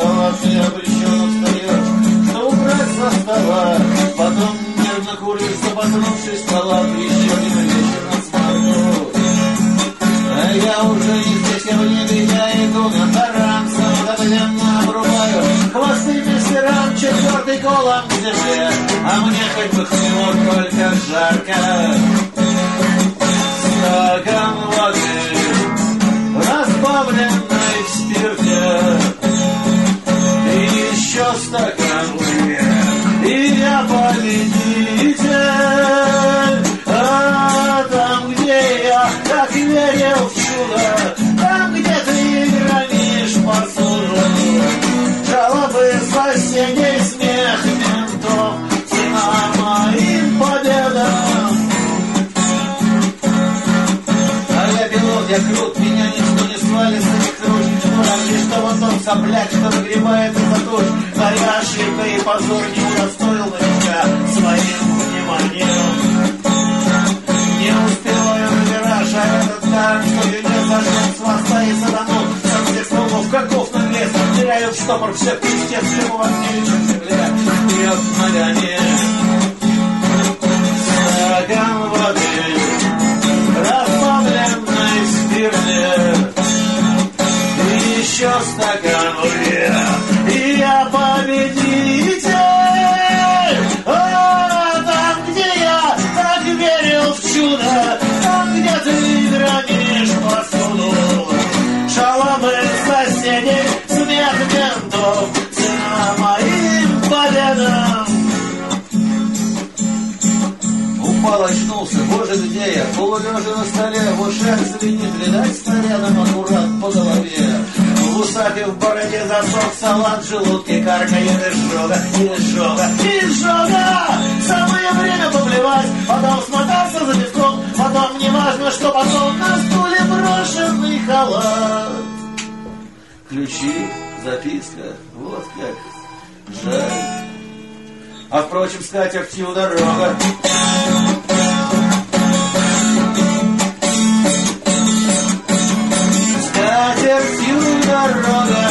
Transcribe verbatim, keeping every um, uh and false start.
салат и обреченно встаешь, что убрать со стола. Потом нервно куришь, запознувшись салат, еще один вечер на смарту. А я уже не здесь, я в небе, я иду на таран, самозабвенно обрубаю хвосты мастерам, четвертый колом к земле, а мне хоть бы хмелок, только жарко. Стакан воды, разбавленной в спирте, и еще стакан воды, и я победитель. А там, где я так верил в чудо, там, где ты громишь посуду, жалобы соседей, смех ментов, цена моим победам. А я пилот, я крут, меня ничто не свалит с этих ручек, что разве что вот он сопляк, что нагребает из-за туч. Моя ошибка и позор не удостоил на меня своим вниманием. Не успеваю на вираж, а этот таран, что гребет зажжен с моста и саданул. Сам всех стволов, каков наглец, теряют штопор, все пиздец, ему во мне лечит земля. Бьет ногами стакан воды, разбавленной в спирте, и еще стакан воды, и я победитель. А там, где я так верил в чудо, там, где ты громишь посуду, жалобы соседей, смех ментов, цена моим победам. Упал, очнулся, боже, где я? Полулежа на столе, в ушах звенит, видать, снарядом аккурат по голове. В усах и в бороде засох салат, в желудке каркает изжога, изжога, изжога. Самое время поплевать, потом смотаться за песком, потом неважно, что потом на стуле брошенный халат. Ключи, записка, вот как жаль. А впрочем, скатертью дорога. Скатертью дорога.